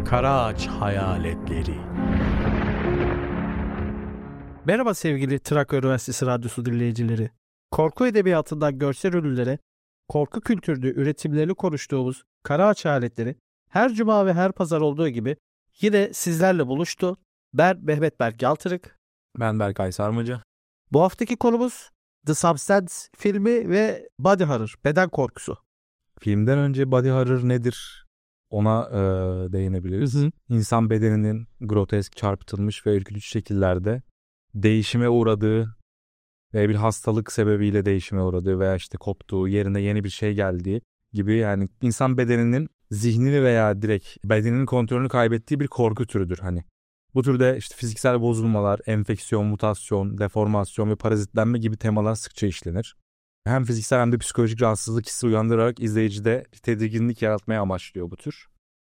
Karaağaç Hayaletleri. Merhaba sevgili Trakya Üniversitesi Radyosu dinleyicileri. Korku edebiyatından görsel ürünlere, korku kültürlü üretimlerini konuştuğumuz Karaağaç Hayaletleri her cuma ve her pazar olduğu gibi yine sizlerle buluştu. Ben Mehmet Berk Yaltırık. Ben Berkay Sarmacı. Bu haftaki konumuz The Substance filmi ve Body Horror, beden korkusu. Filmden önce body horror nedir? Ona değinebiliriz. İnsan bedeninin grotesk, çarpıtılmış ve ürkütücü şekillerde değişime uğradığı ve bir hastalık sebebiyle değişime uğradığı veya işte koptuğu, yerine yeni bir şey geldiği gibi, yani insan bedeninin zihnini veya direkt bedeninin kontrolünü kaybettiği bir korku türüdür. Hani bu türde işte fiziksel bozulmalar, enfeksiyon, mutasyon, deformasyon ve parazitlenme gibi temalar sıkça işlenir. Hem fiziksel hem de psikolojik rahatsızlık hissi uyandırarak izleyicide bir tedirginlik yaratmaya amaçlıyor bu tür.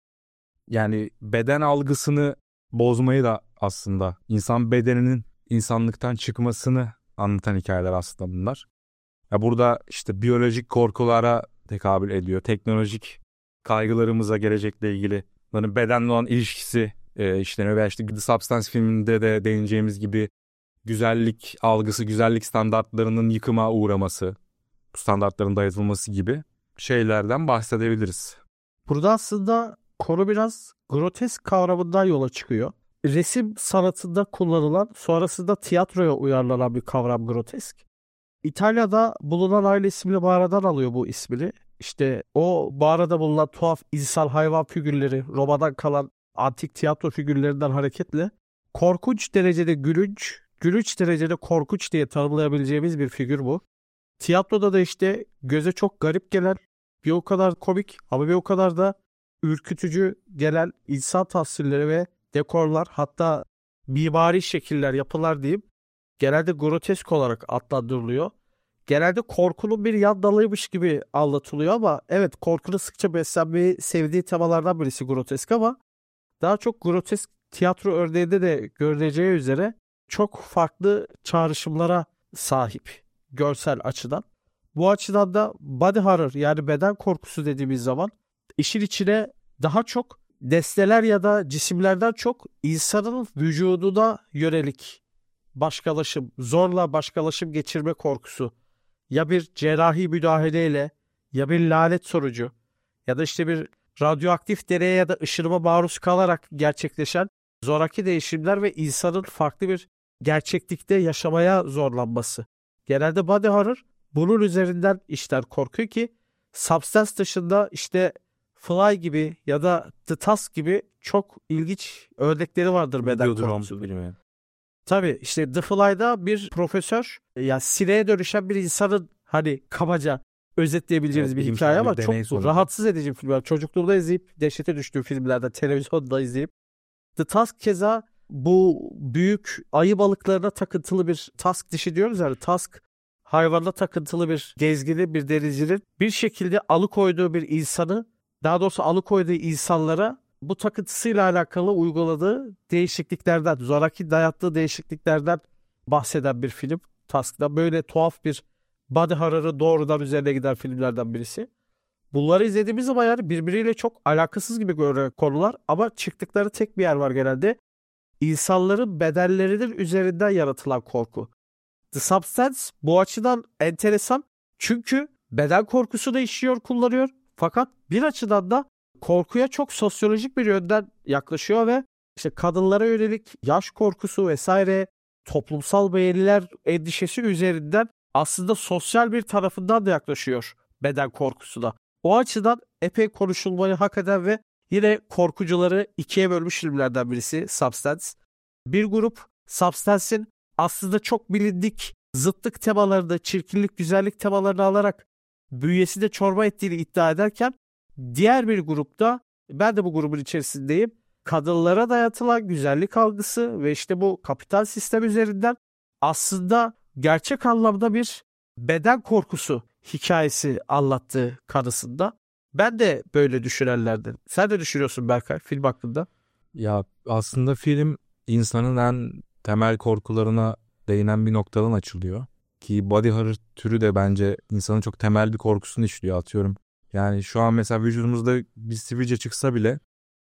Yani beden algısını bozmayı da aslında insan bedeninin insanlıktan çıkmasını anlatan hikayeler aslında bunlar. Ya burada işte biyolojik korkulara tekabül ediyor. Teknolojik kaygılarımıza, gelecekle ilgili bunların bedenle olan ilişkisi işleniyor. Veya işte The Substance filminde de değineceğimiz gibi güzellik algısı, güzellik standartlarının yıkıma uğraması, bu standartların dayatılması gibi şeylerden bahsedebiliriz. Burada aslında konu biraz grotesk kavramından yola çıkıyor. Resim sanatında kullanılan, sonrasında tiyatroya uyarlanan bir kavram grotesk. İtalya'da bulunan aile isimli mağaradan alıyor bu ismini. İşte o mağarada bulunan tuhaf insan hayvan figürleri, Roma'dan kalan antik tiyatro figürlerinden hareketle korkunç derecede gülünç, gülünç derecede korkunç diye tanımlayabileceğimiz bir figür bu. Tiyatroda da işte göze çok garip gelen, bir o kadar komik ama bir o kadar da ürkütücü gelen insan tasvirleri ve dekorlar, hatta mimari şekiller, yapılar diyeyim, genelde grotesk olarak adlandırılıyor. Genelde korkunun bir yan dalıymış gibi anlatılıyor ama evet, korkunun sıkça beslenmeyi sevdiği temalardan birisi grotesk, ama daha çok grotesk tiyatro örneğinde de görüleceği üzere çok farklı çağrışımlara sahip görsel açıdan. Bu açıdan da body horror, yani beden korkusu dediğimiz zaman işin içine daha çok nesneler ya da cisimlerden çok insanın vücuduna yönelik başkalaşım, zorla başkalaşım geçirme korkusu, ya bir cerrahi müdahaleyle, ya bir lanet sonucu, ya da işte bir radyoaktif deneye ya da ışınıma maruz kalarak gerçekleşen zoraki değişimler ve insanın farklı bir gerçeklikte yaşamaya zorlanması. Genelde body horror bunun üzerinden işler korkuyor ki Substance dışında işte Fly gibi ya da The Task gibi çok ilginç örnekleri vardır beden korkusunun. Tabii işte The Fly'da bir profesör, yani sineğe dönüşen bir insanın hani kabaca özetleyebileceğimiz bir hikaye ama çok rahatsız edici bir film. Çocukluğumda izleyip dehşete düştüğüm filmlerden, televizyonda izleyip. The Task keza bu büyük ayı balıklarına takıntılı bir Task dişi diyoruz, yani Task hayvanla takıntılı bir gezgini, bir denizcinin bir şekilde alıkoyduğu bir insanı, daha doğrusu alıkoyduğu insanlara bu takıntısıyla alakalı uyguladığı değişikliklerden, zoraki dayattığı değişikliklerden bahseden bir film. Task'da böyle tuhaf bir body horror'ı doğrudan üzerine giden filmlerden birisi. Bunları izlediğimiz zaman yani birbiriyle çok alakasız gibi görünen konular ama çıktıkları tek bir yer var genelde. İnsanların bedenlerinin üzerinden yaratılan korku. The Substance bu açıdan enteresan çünkü beden korkusu da işliyor, kullanıyor. Fakat bir açıdan da korkuya çok sosyolojik bir yönden yaklaşıyor ve işte kadınlara yönelik yaş korkusu vesaire, toplumsal beğeniler endişesi üzerinden aslında sosyal bir tarafından da yaklaşıyor beden korkusuna. O açıdan epey konuşulmayı hak eden ve yine korkucuları ikiye bölmüş filmlerden birisi Substance. Bir grup Substance'in aslında çok bilindik zıtlık temalarını, çirkinlik, güzellik temalarını alarak bünyesinde çorba ettiğini iddia ederken, diğer bir grupta, ben de bu grubun içerisindeyim, kadınlara dayatılan güzellik algısı ve işte bu kapital sistem üzerinden aslında gerçek anlamda bir beden korkusu hikayesi anlattığı kanısında. Ben de böyle düşünenlerden. Sen de düşünüyorsun Berkay film hakkında? Ya aslında film insanın en temel korkularına değinen bir noktadan açılıyor. Ki body horror türü de bence insanın çok temel bir korkusunu işliyor, atıyorum. Yani şu an mesela vücudumuzda bir sivilce çıksa bile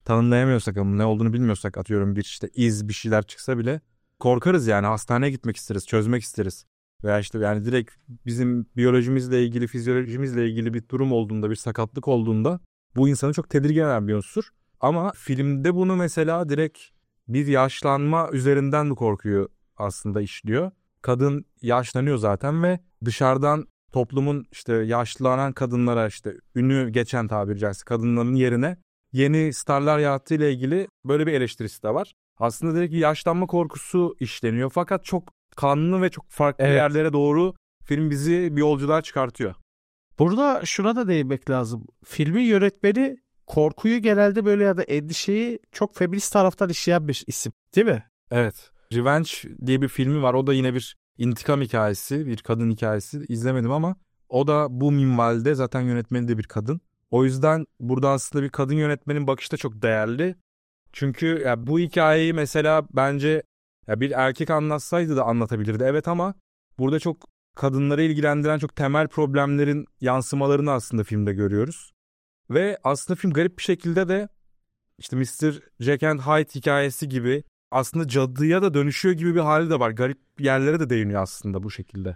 tanımlayamıyorsak, ne olduğunu bilmiyorsak, atıyorum bir işte iz bir şeyler çıksa bile korkarız yani, hastaneye gitmek isteriz, çözmek isteriz. Veya işte yani direkt bizim biyolojimizle ilgili, fizyolojimizle ilgili bir durum olduğunda, bir sakatlık olduğunda bu insanı çok tedirgin eden bir unsur. Ama filmde bunu mesela direkt bir yaşlanma üzerinden mi korkuyu aslında işliyor. Kadın yaşlanıyor zaten ve dışarıdan toplumun işte yaşlanan kadınlara, işte ünlü geçen tabiri caizse kadınların yerine yeni starlar yarattığı ile ilgili böyle bir eleştirisi de var. Aslında direkt yaşlanma korkusu işleniyor fakat çok kanlı ve çok farklı yerlere doğru film bizi bir yolculuğa çıkartıyor. Burada şuna da değinmek lazım. Filmin yönetmeni korkuyu genelde böyle ya da endişeyi çok feminist taraftan işleyen bir isim, değil mi? Evet. Revenge diye bir filmi var. O da yine bir intikam hikayesi, bir kadın hikayesi. İzlemedim ama o da bu minvalde, zaten yönetmeni de bir kadın. O yüzden burada aslında bir kadın yönetmenin bakışı da çok değerli. Çünkü ya bu hikayeyi mesela bence ya bir erkek anlatsaydı da anlatabilirdi. Evet, ama burada çok kadınları ilgilendiren çok temel problemlerin yansımalarını aslında filmde görüyoruz. Ve aslında film garip bir şekilde de işte Mr. Jack and Hyde hikayesi gibi aslında cadıya da dönüşüyor gibi bir hali de var. Garip yerlere de değiniyor aslında bu şekilde.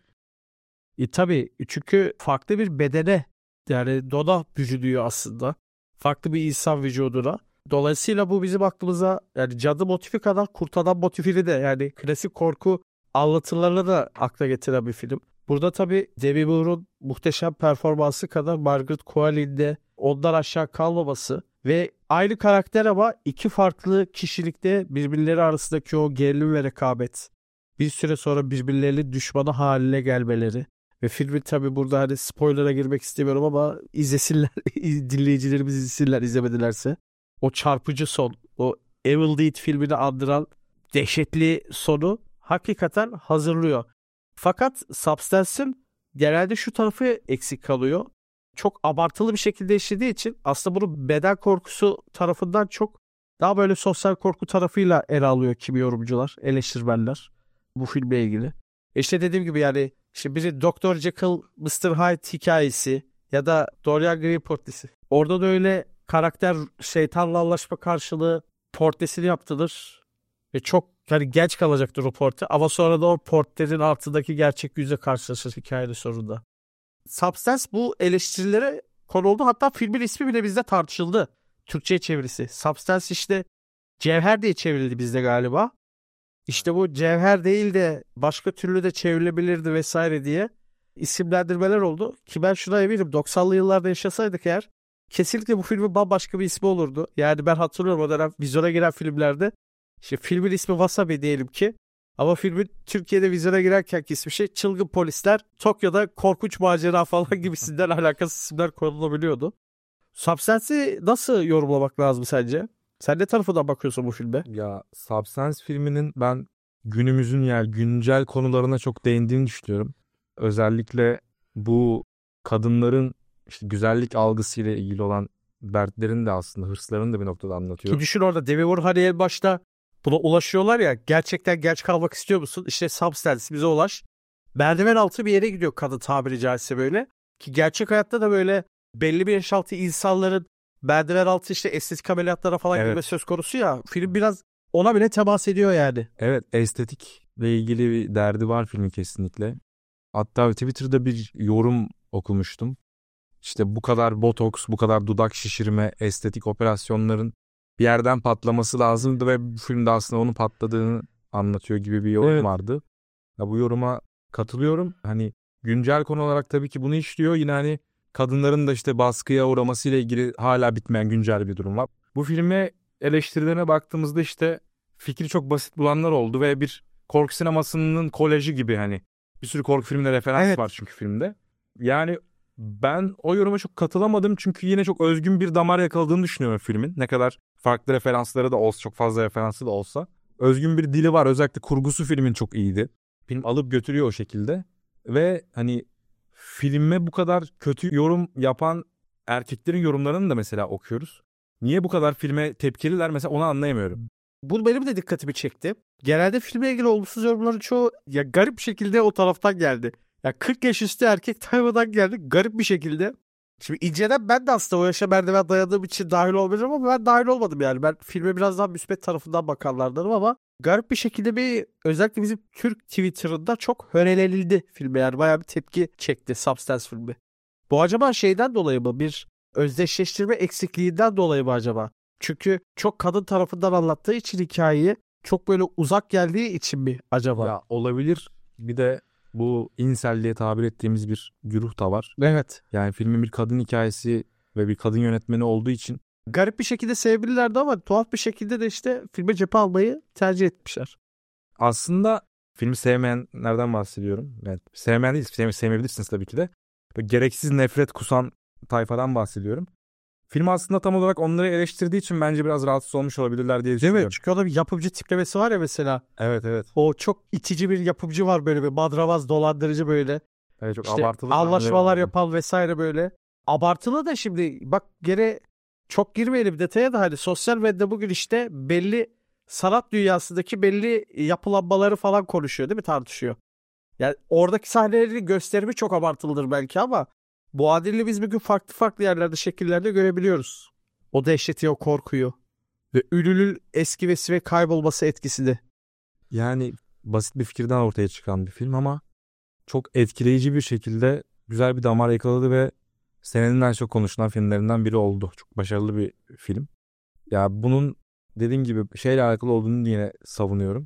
Tabii, çünkü farklı bir bedene, yani Donna bürünüyor aslında. Farklı bir insan vücuduna. Dolayısıyla bu bizim aklımıza yani cadı motifi kadar kurt adam motifini de, yani klasik korku anlatılarını da akla getiren bir film. Burada tabii Demi Moore'un muhteşem performansı kadar Margaret Qualley'in de ondan aşağı kalmaması ve aynı karakter ama iki farklı kişilikte birbirleri arasındaki o gerilim ve rekabet. Bir süre sonra birbirlerinin düşmanı haline gelmeleri. Ve filmin tabii burada hani spoiler'a girmek istemiyorum ama izlesinler, dinleyicilerimiz izlesinler izlemedilerse. O çarpıcı son, o Evil Dead filmini andıran dehşetli sonu hakikaten hazırlıyor. Fakat Substance'ın genelde şu tarafı eksik kalıyor. Çok abartılı bir şekilde işlediği için aslında bunu beden korkusu tarafından çok daha böyle sosyal korku tarafıyla ele alıyor kimi yorumcular, eleştirmenler bu filmle ilgili. İşte dediğim gibi yani işte biri Dr. Jekyll, Mr. Hyde hikayesi ya da Dorian Gray portresi. Orada da öyle karakter şeytanla anlaşma karşılığı portresini yaptırır ve çok yani genç kalacaktır o portre ama sonra da o portrenin altındaki gerçek yüzle karşılaşır hikayenin sonunda. Substance bu eleştirilere konu oldu. Hatta filmin ismi bile bizde tartışıldı. Türkçe'ye çevirisi. Substance işte Cevher diye çevrildi bizde galiba. İşte bu cevher değil de başka türlü de çevrilebilirdi vesaire diye isimlendirmeler oldu. Ki ben şuna eminim, 90'lı yıllarda yaşasaydık eğer kesinlikle bu filmin bambaşka bir ismi olurdu. Yani ben hatırlıyorum o dönem vizyona giren filmlerde işte filmin ismi Wasabi diyelim ki, ama filmin Türkiye'de vizyona girerkenki ismi şey Çılgın Polisler, Tokyo'da Korkunç Macera falan gibisinden alakasız isimler konulabiliyordu. Substance'i nasıl yorumlamak lazım sence? Sen ne tarafından bakıyorsun bu filme? Ya Substance filminin ben günümüzün yani güncel konularına çok değindiğini düşünüyorum. Özellikle bu kadınların işte güzellik algısıyla ilgili olan dertlerini de aslında, hırslarını da bir noktada anlatıyor. Ki düşün, orada Demi Moore hani en başta buna ulaşıyorlar ya, gerçekten genç kalmak istiyor musun? İşte Substance bize ulaş. Merdiven altı bir yere gidiyor kadın tabiri caizse böyle. Ki gerçek hayatta da böyle belli bir yaş altı insanların merdiven altı işte estetik ameliyatlara falan girme söz konusu ya. Film biraz ona bile temas ediyor yani. Evet, estetikle ilgili bir derdi var filmin kesinlikle. Hatta Twitter'da bir yorum okumuştum. İşte bu kadar botoks, bu kadar dudak şişirme, estetik operasyonların bir yerden patlaması lazımdı ve bu filmde aslında onun patladığını anlatıyor gibi bir yorum vardı. Ya bu yoruma katılıyorum. Hani güncel konu olarak tabii ki bunu işliyor. Yine hani kadınların da işte baskıya uğramasıyla ilgili hala bitmeyen güncel bir durum var. Bu filme eleştirilerine baktığımızda işte fikri çok basit bulanlar oldu ve bir korku sinemasının kolajı gibi, hani bir sürü korku filmine referans var çünkü filmde. Yani ben o yoruma çok katılamadım çünkü yine çok özgün bir damar yakaladığını düşünüyorum filmin. Ne kadar farklı referansları da olsa, çok fazla referansı da olsa, özgün bir dili var. Özellikle kurgusu filmin çok iyiydi. Film alıp götürüyor o şekilde. Ve hani filme bu kadar kötü yorum yapan erkeklerin yorumlarını da mesela okuyoruz. Niye bu kadar filme tepkililer mesela, onu anlayamıyorum. Bu benim de dikkatimi çekti. Genelde filmle ilgili olumsuz yorumların çoğu ya garip bir şekilde o taraftan geldi. Ya 40 yaş üstü erkek tayfadan geldi garip bir şekilde. Şimdi inceden ben de aslında o yaşa merdiven dayadığım için dahil olmayacağım ama ben dahil olmadım yani. Ben filme biraz daha müspet tarafından bakanlardanım ama garip bir şekilde özellikle bizim Türk Twitter'ında çok hörelenildi filme yani. Bayağı bir tepki çekti Substance filmi. Bu acaba şeyden dolayı mı? Bir özdeşleştirme eksikliğinden dolayı mı acaba? Çünkü çok kadın tarafından anlattığı için hikayeyi çok böyle uzak geldiği için mi acaba? Ya olabilir. Bir de bu incel diye tabir ettiğimiz bir güruh da var. Evet. Yani filmin bir kadın hikayesi ve bir kadın yönetmeni olduğu için Garip bir şekilde sevebilirlerdi ama tuhaf bir şekilde de işte filme cephe almayı tercih etmişler. aslında filmi sevmeyenlerden bahsediyorum. Yani sevmeyen değil, sevmeyebilirsiniz tabii ki de. Böyle gereksiz nefret kusan tayfadan bahsediyorum. Film aslında tam olarak onları eleştirdiği için bence biraz rahatsız olmuş olabilirler diye Değil düşünüyorum. mi? Çünkü orada bir yapımcı tiplemesi var ya mesela. Evet evet. O çok itici bir yapımcı var böyle bir madravaz dolandırıcı böyle. Evet çok İşte abartılı anlaşmalar sahneler var. yapan vesaire böyle. Abartılı da şimdi bak gene çok girmeyelim detaya da hani sosyal medya bugün işte belli sanat dünyasındaki belli yapılanmaları falan konuşuyor değil mi tartışıyor. Yani oradaki sahnelerin gösterimi çok abartılıdır belki ama bu adilliği biz bugün farklı farklı yerlerde şekillerde görebiliyoruz. O dehşeti o korkuyu ve ünlünün eskimesi ve kaybolması etkisini. Yani basit bir fikirden ortaya çıkan bir film ama çok etkileyici bir şekilde güzel bir damar yakaladı ve senenin en çok konuşulan filmlerinden biri oldu. Çok başarılı bir film. Ya bunun dediğim gibi şeyle alakalı olduğunu yine savunuyorum.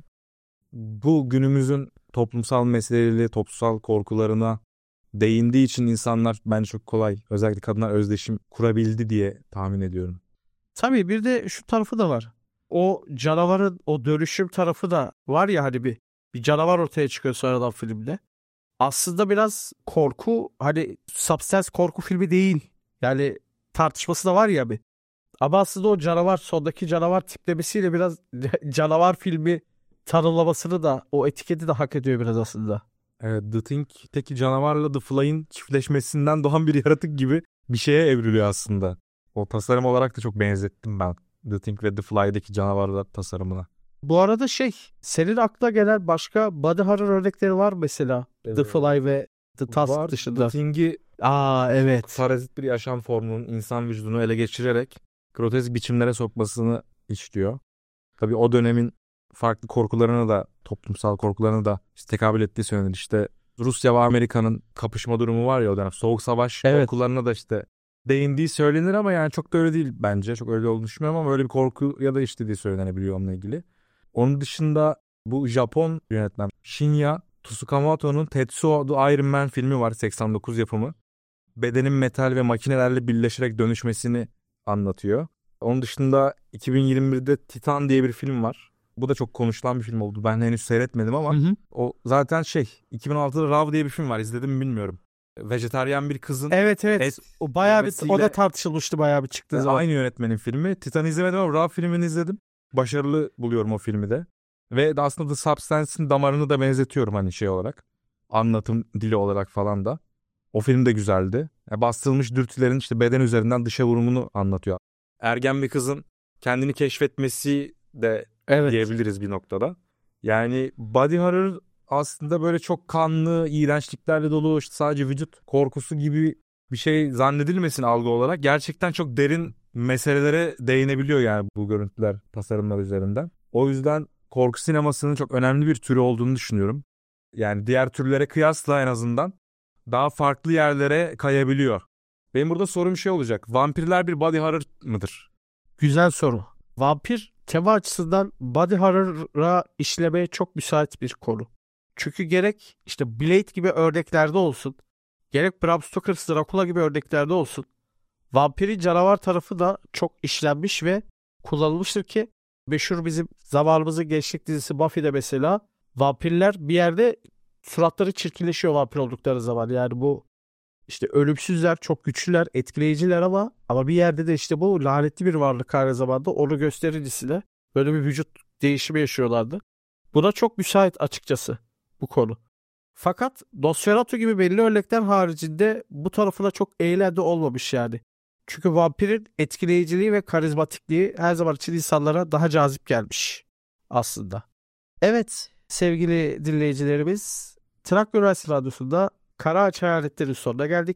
Bu günümüzün toplumsal meseleleri, toplumsal korkularına değindiği için insanlar bence çok kolay, özellikle kadınlar özdeşim kurabildi diye tahmin ediyorum. Tabii bir de şu tarafı da var. O canavarın o dönüşüm tarafı da var ya hani bir canavar ortaya çıkıyor sonradan filmde. Aslında biraz korku hani Substance korku filmi değil. Yani tartışması da var ya bir. Ama aslında o canavar sondaki canavar tiplemesiyle biraz canavar filmi tanımlamasını da o etiketi de hak ediyor biraz aslında. Evet, The Thing'teki canavarla The Fly'in çiftleşmesinden doğan bir yaratık gibi bir şeye evriliyor aslında. O tasarım olarak da çok benzettim ben The Thing ve The Fly'deki canavarlar tasarımına. Bu arada senin aklına gelen başka body horror örnekleri var mı mesela? The Fly ve The Tusk Var. dışında. The Thing'i Aa evet. parazit bir yaşam formunun insan vücudunu ele geçirerek grotesk biçimlere sokmasını işliyor. Tabii o dönemin farklı korkularına da, toplumsal korkularına da işte tekabül ettiği söylenir. İşte Rusya ve Amerika'nın kapışma durumu var ya o dönem. Soğuk savaş korkularına da işte değindiği söylenir ama yani çok da öyle değil bence. Çok öyle olduğunu düşünmüyorum ama öyle bir korku ya da işlediği söylenebiliyor onunla ilgili. Onun dışında bu Japon yönetmen Shinya Tsukamoto'nun Tetsuo the Iron Man filmi var, 89 yapımı. Bedenin metal ve makinelerle birleşerek dönüşmesini anlatıyor. Onun dışında 2021'de Titan diye bir film var. Bu da çok konuşulan bir film oldu. Ben henüz seyretmedim ama o zaten 2016'da Raw diye bir film var. İzledim mi bilmiyorum. Vejetaryen bir kızın Evet. O bayağı o da yemesiyle- tartışılmıştı bayağı bir çıktığı zaman. aynı yönetmenin filmi. Titan'ı izlemedim ama Raw filmini izledim. Başarılı buluyorum o filmi de. Ve aslında The Substance'in damarını da benzetiyorum hani şey olarak. Anlatım dili olarak falan da. O film de güzeldi. Yani bastırılmış dürtülerin işte beden üzerinden dışa vurumunu anlatıyor. Ergen bir kızın kendini keşfetmesi de Evet. diyebiliriz bir noktada. Yani body horror aslında böyle çok kanlı, iğrençliklerle dolu, işte sadece vücut korkusu gibi bir şey zannedilmesin algı olarak. Gerçekten çok derin meselelere değinebiliyor yani bu görüntüler, tasarımlar üzerinden. O yüzden korku sinemasının çok önemli bir türü olduğunu düşünüyorum. Yani diğer türlere kıyasla en azından daha farklı yerlere kayabiliyor. Benim burada sorum şey olacak. Vampirler bir body horror mıdır? Güzel soru. Vampir tema açısından body horror'a işlemeye çok müsait bir konu. Çünkü gerek işte Blade gibi örneklerde olsun, gerek Bram Stoker's Dracula gibi örneklerde olsun, vampirin canavar tarafı da çok işlenmiş ve kullanılmıştır ki meşhur bizim zamanımızın gençlik dizisi Buffy'de mesela vampirler bir yerde suratları çirkinleşiyor vampir oldukları zaman. Yani bu işte ölümsüzler, çok güçlüler, etkileyiciler ama bir yerde de işte bu lanetli bir varlık aynı zamanda onu göstericisine böyle bir vücut değişimi yaşıyorlardı. Buna çok müsait açıkçası bu konu. Fakat Nosferatu gibi belli örnekler haricinde bu tarafına çok eğlendi olmamış yani. Çünkü vampirin etkileyiciliği ve karizmatikliği her zaman için insanlara daha cazip gelmiş aslında. Evet sevgili dinleyicilerimiz, Trakya Üniversitesi Radyosu'nda Kara Ağaç Hayaletleri sonuna geldik.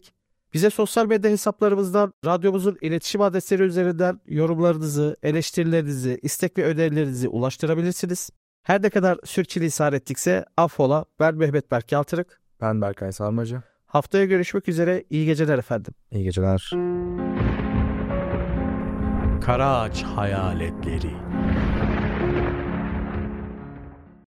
Bize sosyal medya hesaplarımızdan, radyomuzun iletişim adresleri üzerinden yorumlarınızı, eleştirilerinizi, istek ve önerilerinizi ulaştırabilirsiniz. Her ne kadar sürçülisan ettikse affola. Ben Mehmet Berk Yaltırık. Ben Berkay Sarmacı. Haftaya görüşmek üzere. İyi geceler efendim. İyi geceler. Karaağaç Hayaletleri.